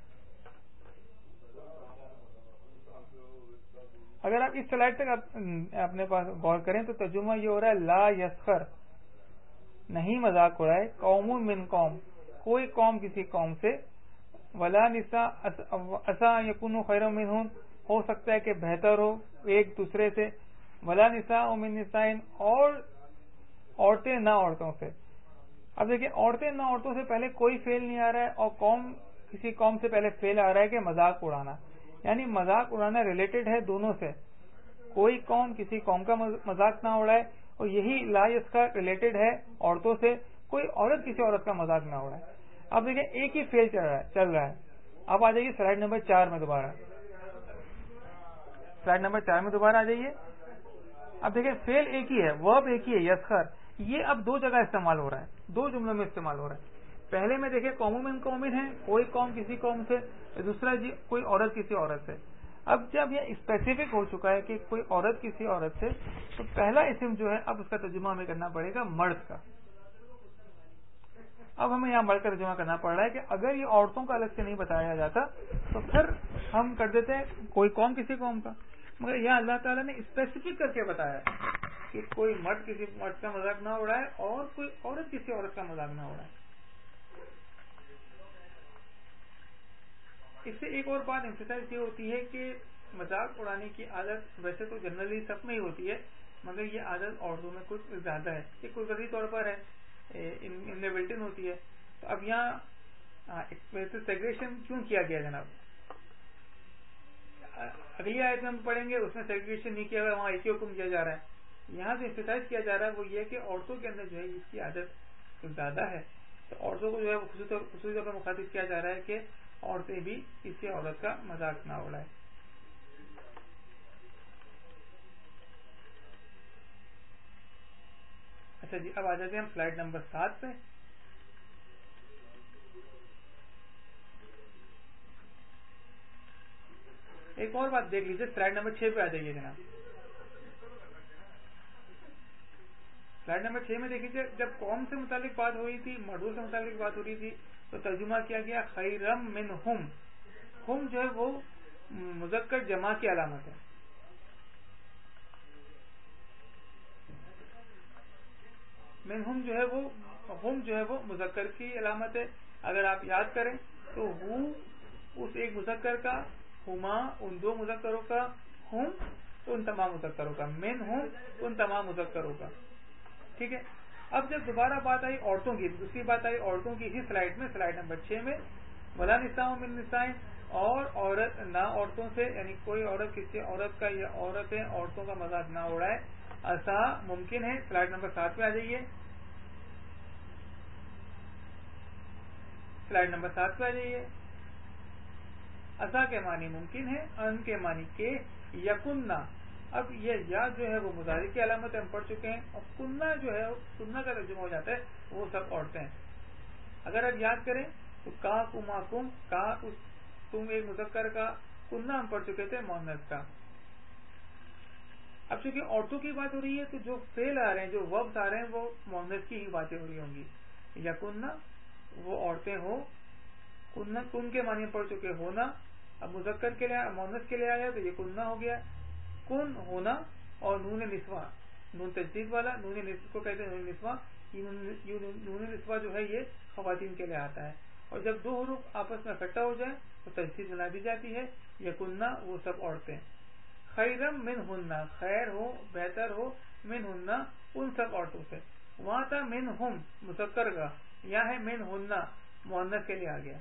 S1: اگر آپ اس سلائڈ تک اپنے پاس غور کریں تو ترجمہ یہ ہو رہا ہے لا یسخر نہیں مذاق اڑائے قوم من قوم کوئی قوم کسی قوم سے. ولا نساء اسا یکون خیر منہم ہو سکتا ہے کہ بہتر ہو ایک دوسرے سے. ولا نساء من نساء اور عورتیں نہ عورتوں سے. اب دیکھیں عورتیں نہ عورتوں سے پہلے کوئی فعل نہیں آ رہا ہے اور قوم کسی قوم سے پہلے فعل آ رہا ہے کہ مذاق اڑانا یعنی مذاق اڑانا ریلیٹڈ ہے دونوں سے. کوئی قوم کسی قوم کا مذاق نہ اڑائے اور یہی لا یسخر ریلیٹڈ ہے عورتوں سے. کوئی عورت کسی عورت کا مذاق نہ اڑائے. اب دیکھیں ایک ہی فعل چل رہا ہے چل رہا ہے اب آ جائیے سلائڈ نمبر چار میں دوبارہ سلائڈ نمبر چار میں دوبارہ آ جائیے. اب دیکھیں فعل ایک ہی ہے ورب ایک ہی ہے یسخر. یہ اب دو جگہ استعمال ہو رہا ہے دو جملوں میں استعمال ہو رہا ہے. پہلے میں دیکھیں قوم من قومن ہے کوئی قوم کسی قوم سے. دوسرا جی کوئی عورت کسی عورت سے. اب جب یہ اسپیسیفک ہو چکا ہے کہ کوئی عورت کسی عورت سے تو پہلا اسم جو ہے اب اس کا ترجمہ ہمیں کرنا پڑے گا مرد کا. اب ہمیں یہاں مرد کا ترجمہ کرنا پڑ رہا ہے کہ اگر یہ عورتوں کا الگ سے نہیں بتایا جاتا تو پھر ہم کر دیتے ہیں کوئی قوم کسی قوم کا. مگر یہاں اللہ تعالیٰ نے اسپیسیفک کر کے بتایا کہ کوئی مرد کسی مرد کا مذاق نہ اڑائے اور کوئی عورت کسی عورت کا مذاق نہ اڑائے. اس سے ایک اور بات امفسائز یہ ہوتی ہے کہ مذاق اڑانے کی عادت ویسے تو جنرلی سب میں ہی ہوتی ہے مگر یہ عادت عورتوں میں کچھ زیادہ ہے. یہ قدرتی طور پر ہے انیبلٹن ہوتی ہے. تو اب یہاں سیگریگیشن کیوں کیا گیا جناب. اگلی آیت میں ہم پڑھیں گے اس میں سیگریگیشن نہیں کیا گیا وہاں ایک ہی حکم کیا جا رہا ہے. یہاں سے امفسائز کیا جا رہا ہے وہ یہ کہ عورتوں کے اندر جو ہے اس کی عادت کچھ زیادہ ہے. تو عورتوں کو جو ہے خصوصی طور پر مخاطب کیا جا رہا ہے کہ عورتیں بھی کسی عورت کا مذاق نہ اڑائے. اچھا جی اب آ جاتے ہیں ہم سلائڈ نمبر سات پہ. ایک اور بات دیکھ لیجیے سلائڈ نمبر چھ پہ آ جائیے جناب. سلائڈ نمبر چھ میں دیکھیے جب قوم سے متعلق بات ہو رہی تھی مردوں سے متعلق بات ہو رہی تھی تو ترجمہ کیا گیا خیرم منہم. ہم جو ہے وہ مذکر جمع کی علامت ہے. منہم جو ہے وہ ہم جو ہے وہ مذکر کی علامت ہے. اگر آپ یاد کریں تو ہو اس ایک مذکر کا, ہما ان دو مذکروں کا, ہم ان تمام مذکروں کا, منہم ان تمام مذکروں کا. ٹھیک ہے. اب جب دوبارہ بات آئی عورتوں کی دوسری بات آئی عورتوں کی اسی سلائڈ میں سلائڈ نمبر چھ میں ولا نساء من نساء اور عورت نہ عورتوں سے یعنی کوئی عورت کسی عورت کا یا عورتیں عورتوں کا مذاق نہ اڑائے. ایسا ممکن ہے. سلائڈ نمبر سات پہ آ جائیے سلائڈ نمبر سات پہ آ جائیے. ایسا کے معنی ممکن ہے, ان کے معنی کے, یکننا. اب یہ یا جو ہے وہ مضارع کی علامت ہم پڑھ چکے ہیں اور کننا جو ہے کننا کا ترجمہ ہو جاتا ہے وہ سب عورتیں ہیں. اگر آپ یاد کریں تو کا کما کم کا تم ایک مذکر کا, کننا ہم پڑھ چکے تھے مؤنث کا. اب چونکہ عورتوں کی بات ہو رہی ہے تو جو فعل آ رہے ہیں جو وربز آ رہے ہیں وہ مؤنث کی ہی باتیں ہو رہی ہوں گی. یا کننا وہ عورتیں ہو, کننا کن کے معنی پڑھ چکے ہونا. اب مذکر کے لیے مؤنث کے لیے آیا تو یہ کننا ہو گیا. کن ہونا اور نون نسواں نون تجدید والا نون نسواں کو کہتے ہیں نون نسواں. نون نسواں جو ہے یہ خواتین کے لیے آتا ہے اور جب دو حروف آپس میں اکٹھا ہو جائیں تو تجدید بنا دی جاتی ہے. یکننا وہ سب عورتیں. خیرم من ہننا خیر ہو بہتر ہو, من ہننا ان سب عورتوں سے. وہاں تھا من ہم مذکر کا، یہاں ہے من ہننا مؤنث کے لیے آ گیا.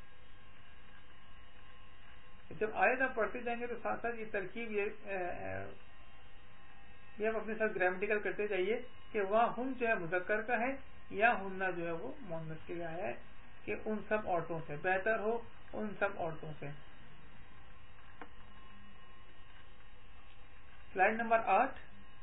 S1: جب آیت آپ پڑھتے جائیں گے تو ساتھ ساتھ یہ ترکیب یہ یہ آپ اپنے ساتھ گرامیٹیکل کرتے جائیے کہ وہاں ہم جو ہے مذکر کا ہے یا ہننا جو ہے وہ مؤنث کے لیے آیا ہے کہ ان سب عورتوں سے، بہتر ہو ان سب عورتوں سے. سلائیڈ نمبر آٹھ.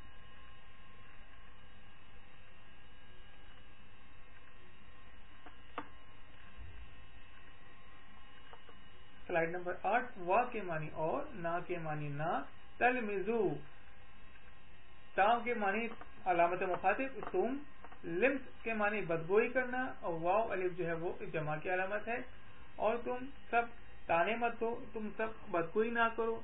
S1: سلائیڈ نمبر آٹھ. وا کے معنی اور، نا کے معنی نہ، تلمزو تام کے معنی علامت مخاطب تم، لمس کے معنی بدگوئی کرنا، اور واو الف جو ہے وہ جمع کی علامت ہے. اور تم سب تانے مت دو، تم سب بدگوئی نہ کرو.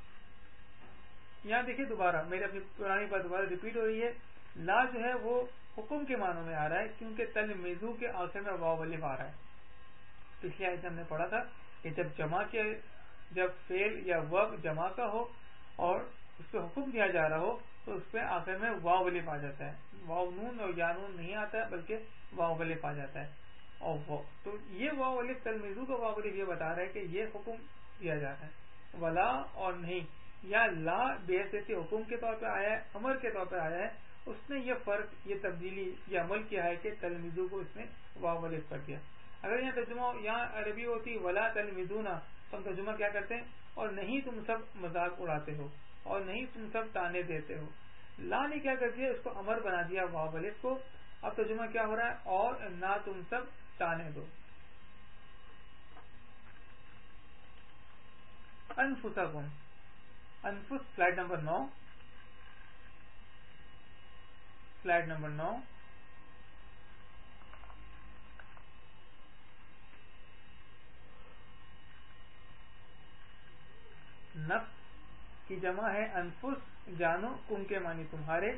S1: یہاں دیکھیے دوبارہ میرے اپنی پرانی بات دوبارہ ریپیٹ ہو رہی ہے. لا جو ہے وہ حکم کے معنوں میں آ رہا ہے کیونکہ تلمزو کے آخر میں واو الف آ رہا ہے. پچھلی آیت ہم نے پڑھا تھا کہ جب جمع کے جب فعل یا ورب جمع کا ہو اور اس پہ حکم دیا جا رہا ہو تو اس پہ آخر میں واو الف آ جاتا ہے. واو نون اور یا نون نہیں آتا ہے بلکہ واو الف آ جاتا ہے. اور وہ تو یہ واو الف تلمزو کا واو الف یہ بتا رہا ہے کہ یہ حکم دیا جا رہا ہے. ولا اور نہیں یا لا بحیثیت حکم کے طور پہ آیا ہے، امر کے طور پہ آیا ہے. اس نے یہ فرق، یہ تبدیلی، یہ عمل کیا ہے کہ تلمزو کو اس نے واو الف کر دیا. اگر یہاں ترجمہ یہاں عربی ہوتی ولا تلمزونا تو ہم ترجمہ کیا کرتے ہیں، اور نہیں تم سب مذاق اڑاتے ہو، اور نہیں تم سب تانے دیتے ہو. لا نے کیا کر دیا، اس کو امر بنا دیا واو الف کو. اب ترجمہ کیا ہو رہا ہے، اور نہ تم سب تانے دو. انفسکم، انفس سلائیڈ نمبر نو. سلائیڈ نمبر نو. نفس کی جمع ہے انفس، جانو، کم کے معنی تمہارے.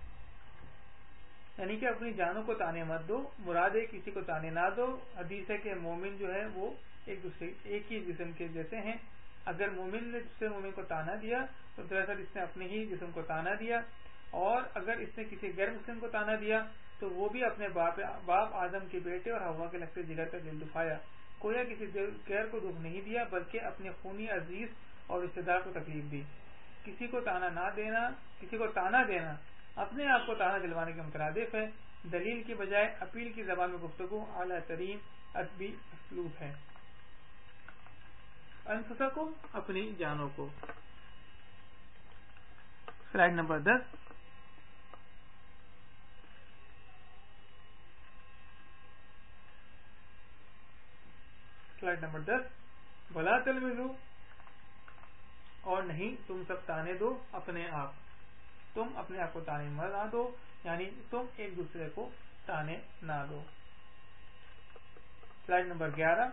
S1: یعنی کہ اپنی جانوں کو تانے مت دو، مراد ہے کسی کو تانے نہ دو. حدیث ہے کہ مومن جو ہے وہ ایک دوسرے ایک ہی جسم کے جیسے ہیں. اگر مومن نے دوسرے مومن کو تانا دیا تو دراصل اس نے اپنے ہی جسم کو تانا دیا، اور اگر اس نے کسی غیر مسلم کو تانا دیا تو وہ بھی اپنے باپ باپ آدم کے بیٹے اور ہوا کے لگتے جگر کا دل دکھایا. کوئی کسی غیر کو دکھ نہیں دیا بلکہ اپنے خونی عزیز اور رشتے دار کو تکلیف دی. کسی کو تانا نہ دینا، کسی کو تانا دینا اپنے آپ کو تانا دلوانے کے مترادف ہے. دلیل کی بجائے اپیل کی زبان میں گفتگو اعلیٰ ترین ادبی اسلوب ہے. انفسکم، اپنی جانوں کو. سلائیڈ نمبر دس. سلائیڈ نمبر دس. ولا تلمزو، اور نہیں تم سب تانے دو اپنے آپ. تم اپنے آپ کو تانے نہ دو، یعنی تم ایک دوسرے کو تانے نہ دو. سلائیڈ نمبر گیارہ.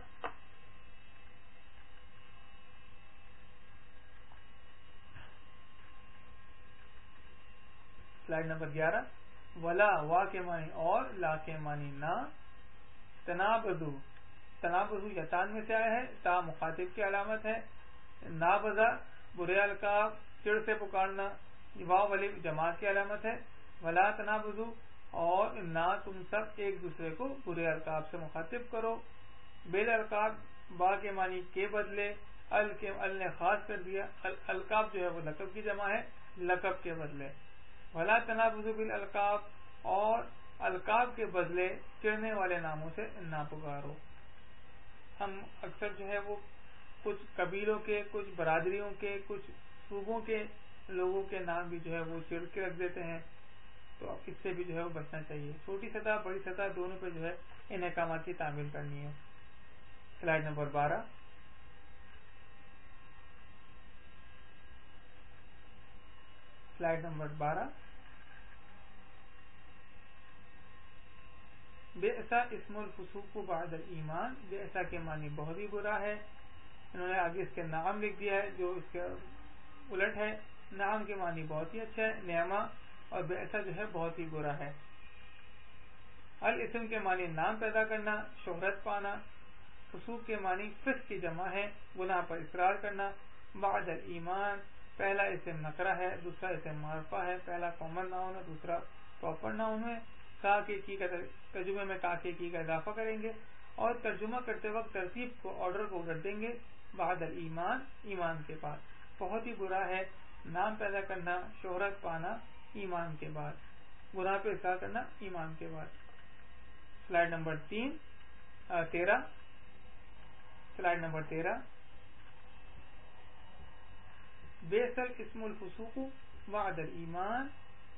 S1: سلائیڈ نمبر گیارہ. ولا، وا کے معنی اور، لا کے معنی نہ. تنابزو، تنابزو یتان میں سے آیا ہے، تا مخاطب کی علامت ہے. نابزا، برے القاب، چڑ سے پکارنا، واو الف جماعت کی علامت ہے. ولا تنابزو، اور نہ تم سب ایک دوسرے کو برے القاب سے مخاطب کرو. بیل القاب، با کے معنی کے بدلے، ال کے ال نے خاص کر دیا. القاب جو ہے وہ لقب کی جمع ہے، لقب کے بدلے. ولا تنابزو بالالقاب، اور القاب کے بدلے چڑھنے والے ناموں سے نہ پکارو. ہم اکثر جو ہے وہ کچھ قبیلوں کے، کچھ برادریوں کے، کچھ صوبوں کے لوگوں کے نام بھی جو ہے وہ چڑھ کے رکھ دیتے ہیں، تو اس سے بھی جو ہے وہ بچنا چاہیے. چھوٹی سطح بڑی سطح دونوں پہ جو ہے ان احکامات کی تعمیل کرنی ہے. سلائیڈ نمبر بارہ. سلائیڈ نمبر بارہ. بے ایسا اسم الفسوق بعد الایمان، بے ایسا کے معنی بہت ہی برا ہے. انہوں نے آگے اس کے نام لکھ دیا ہے جو اس کے الٹ ہے. نام کے معنی بہت ہی اچھا ہے، نعمہ، اور بے ایسا جو ہے بہت ہی برا ہے. الاسم کے معنی نام پیدا کرنا، شہرت پانا. فسوق کے معنی فسق کی جمع ہے، گناہ پر اصرار کرنا. بعد الایمان، پہلا اسم نکرہ ہے، دوسرا اسم معرفہ ہے. پہلا کامن ناؤن ہے، دوسرا پراپر ناؤن ہے. کا کے کی کا ترجمے میں کا کے کی کا اضافہ کریں گے اور ترجمہ کرتے وقت ترتیب کو آرڈر کو الٹ دیں گے بعد الایمان ایمان کے بعد. بہت ہی برا ہے نام پیدا کرنا شہرت پانا ایمان کے بعد, گناہ پہ اصرار کرنا ایمان کے بعد. سلائیڈ نمبر تین تیرہ سلائیڈ نمبر تیرہ بیسل اسم الفسوق بعد الایمان,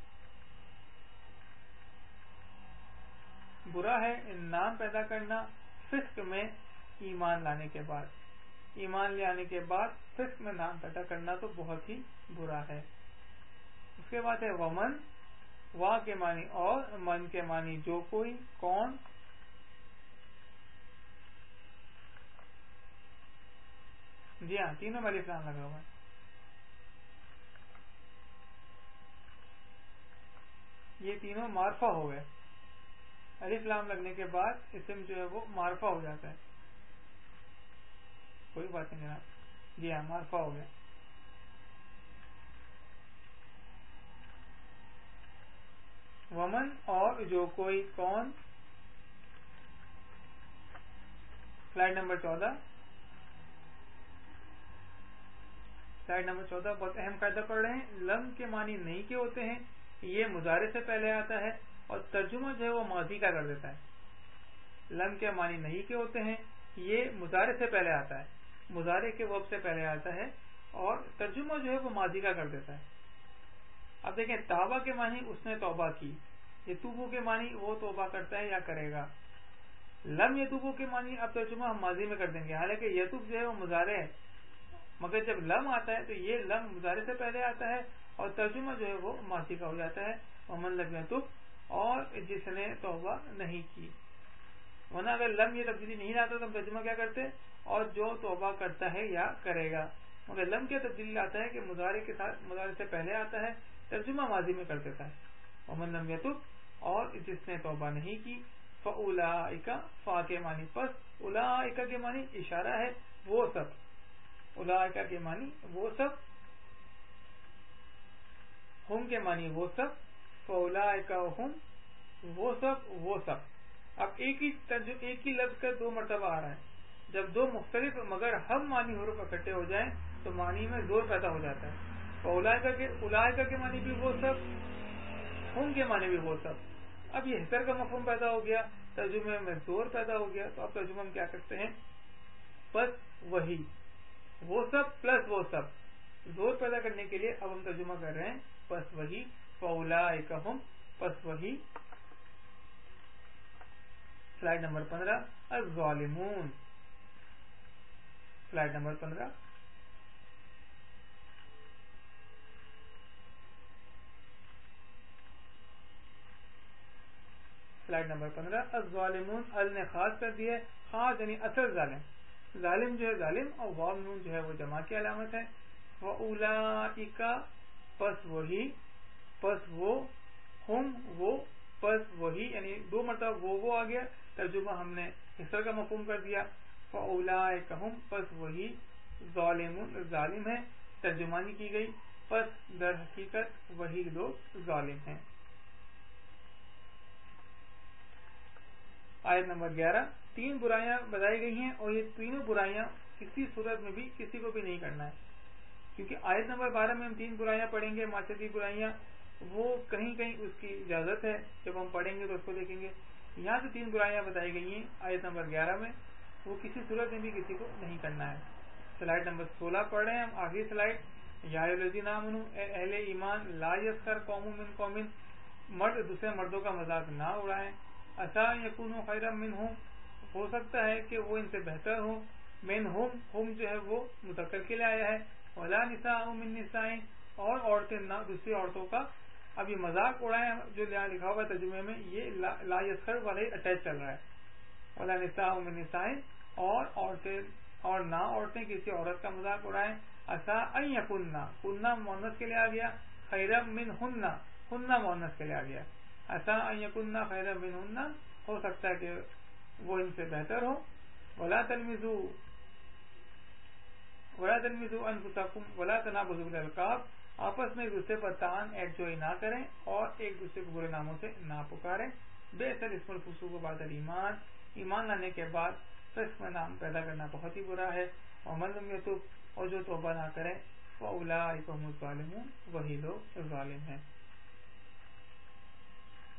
S1: برا ہے نام پیدا کرنا فسق میں ایمان لانے کے بعد. ایمان لے آنے کے بعد فسق میں نام پیدا کرنا تو بہت ہی برا ہے. اس کے بعد ہے ومن, وا کے معنی اور, من کے معنی جو کوئی کون. جی ہاں تینوں میں الف لام لگا ہوا ہے. یہ تینوں معرفہ ہو گئے, الف لام لگنے کے بعد اسم جو ہے وہ معرفہ ہو جاتا ہے. کوئی بات نہیں جناب, جی ہاں معرفہ ہو گیا. ومن اور جو کوئی کون. سلائیڈ نمبر چودہ سلائیڈ نمبر چودہ بہت اہم قاعدہ پڑھ رہے ہیں. لم کے معنی نہیں کے ہوتے ہیں, یہ مضارع سے پہلے آتا ہے اور ترجمہ جو ہے وہ ماضی کا کر دیتا ہے. لم کے معنی نہیں کے ہوتے ہیں, یہ مضارع سے پہلے آتا ہے, مضارع کے وقت سے پہلے آتا ہے اور ترجمہ جو ہے وہ ماضی کا کر دیتا ہے. اب دیکھیں توبہ کے معنی اس نے توبہ کی, یتوبو کے معنی وہ توبہ کرتا ہے یا کرے گا. لم یتوبو کے معنی اب ترجمہ ہم ماضی میں کر دیں گے, حالانکہ یتوب جو ہے وہ مضارع ہے, مگر جب لم آتا ہے تو یہ لم مضارع سے پہلے آتا ہے اور ترجمہ جو ہے وہ ماضی کا ہو جاتا ہے. ومن لم یتوب, اور جس نے توبہ نہیں کی. ورنہ اگر لم یہ تبدیلی نہیں لاتا تو ہم ترجمہ کیا کرتے, اور جو توبہ کرتا ہے یا کرے گا. مگر لم کیا تبدیلی لاتا ہے کہ مضارع کے ساتھ مضارع سے پہلے آتا ہے, ترجمہ ماضی میں کر دیتا ہے. ومن لم یتوب, اور جس نے توبہ نہیں کی. فاولئک, فا کے معنی پس, اولئک کے معنی اشارہ ہے وہ سب, اولئک کے معنی وہ سب, ہم کے معنی وہ سب, فاولئک ہم وہ سب وہ سب. اب ایک ہی ایک ہی لفظ کا دو مرتبہ آ رہا ہے. جب دو مختلف مگر ہم معنی حروف اکٹھے ہو جائیں تو معنی میں زور پیدا ہو جاتا ہے. فاولئک کے اولئک کے معنی بھی وہ سب, ہم کے معنی بھی وہ سب. اب یہ حصر کا مفہوم پیدا ہو گیا, ترجمے میں زور پیدا ہو گیا. تو اب ترجمہ ہم کیا کرتے ہیں, بس وہی وہ سب پلس وہ سب, زور پیدا کرنے کے لیے اب ہم ترجمہ کر رہے ہیں بس وہی. فاولئک ہم, بس وہی. سلائیڈ نمبر پندرہ الظالمون, سلائیڈ نمبر پندرہ سلائیڈ نمبر پندرہ الظالمون, ال نے خاص کر دیا ہے, خاص یعنی اصل ظالم. ظالم جو ہے ظالم, اور واو نون جو ہے وہ جمع کی علامت ہے. وَأُولَئِكَ, پس وہی, پس وہ, ہم وہ, پس وہی, یعنی دو مرتبہ وہ وہ آ گیا, ترجمہ ہم نے حصر کا مفہوم کر دیا. فَأُولَئِكَ ہم, پس وہی, ظالمون ظالم ہے, ترجمانی کی گئی, پس در حقیقت وہی لوگ ظالم ہیں. آیت نمبر گیارہ, تین برائیاں بتائی گئی ہیں اور یہ تینوں برائیاں کسی صورت میں بھی کسی کو بھی نہیں کرنا ہے, کیونکہ آیت نمبر بارہ میں ہم تین برائیاں پڑھیں گے, معاشرتی برائیاں, وہ کہیں کہیں اس کی اجازت ہے, جب ہم پڑھیں گے تو اس کو دیکھیں گے. یہاں سے تین برائیاں بتائی گئی ہیں آیت نمبر گیارہ میں, وہ کسی صورت میں بھی کسی کو نہیں کرنا ہے. سلائیڈ نمبر سولہ پڑھ رہے ہیں ہم, آخری سلائیڈ. یا الذین آمنوا, اہل ایمان, لا یسخر قوم من قوم, مرد دوسرے مردوں کا مذاق نہ اڑائیں. عسیٰ یکونوا خیرا منہم, ہو سکتا ہے کہ وہ ان سے بہتر ہو. منہم, ہم جو ہے وہ مذکر کے لیے آیا ہے. ولا نساء من نساء, اور عورتیں نہ دوسری عورتوں کا. اب یہ مذاق اڑائیں جو لکھا ہوا ہے ترجمے میں, یہ لا یسخر والا اٹیچ چل رہا ہے. ولا نساء من نساء, اور عورتیں اور نہ عورتیں کسی عورت کا مذاق اڑائیں. عسیٰ ان یکن, کننا مؤنث کے لیے آ گیا, خیرا منہن, ہننا مؤنث کے لیے آ گیا. عسیٰ ان یکن خیرا منہن, ہو سکتا ہے کہ وہ ان سے بہتر ہو. ولا تلمزوا, ولا تلمزوا انفسکم ولا تنابزوا بالالقاب، آپس میں ایک دوسرے پر تان ایڈ جوئی نہ کریں اور ایک دوسرے کو برے ناموں سے نہ پکاریں. بئس الاسم الفسوق بعد الایمان، ایمان لانے کے بعد فسق میں نام پیدا کرنا بہت ہی برا ہے. ومن لم یتوب، اور جو توبہ نہ کریں، فاولئک هم الظالمون، وہی لوگ ظالم ہیں.